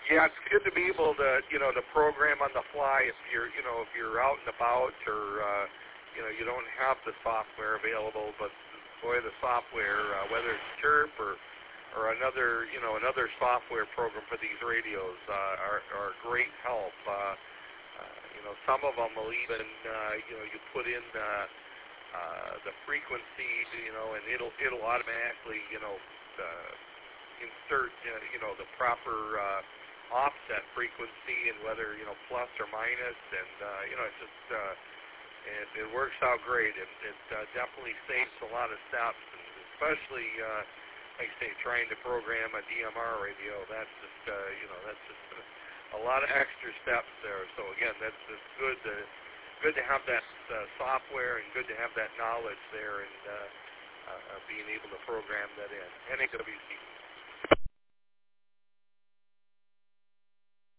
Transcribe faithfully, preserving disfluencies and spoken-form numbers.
Yeah, it's good to be able to, you know, to program on the fly if you're, you know, if you're out and about or, uh, you know, you don't have the software available. But boy, the software, uh, whether it's Chirp or, or another, you know, another software program for these radios, uh, are, are a great help. Uh, uh, you know, some of them will even, uh, you know, you put in uh, uh, the frequency, you know, and it'll it'll automatically, you know, uh, insert, uh, you know, the proper uh, offset frequency and whether, you know, plus or minus, and uh, you know, it just uh, it, it works out great. It, it uh, definitely saves a lot of steps, and especially uh, like I say, trying to program a D M R radio. That's just uh, you know, that's just a, a lot of extra steps there. So again, that's it's good to good to have that uh, software and good to have that knowledge there, and uh, uh, being able to program that in. N A W C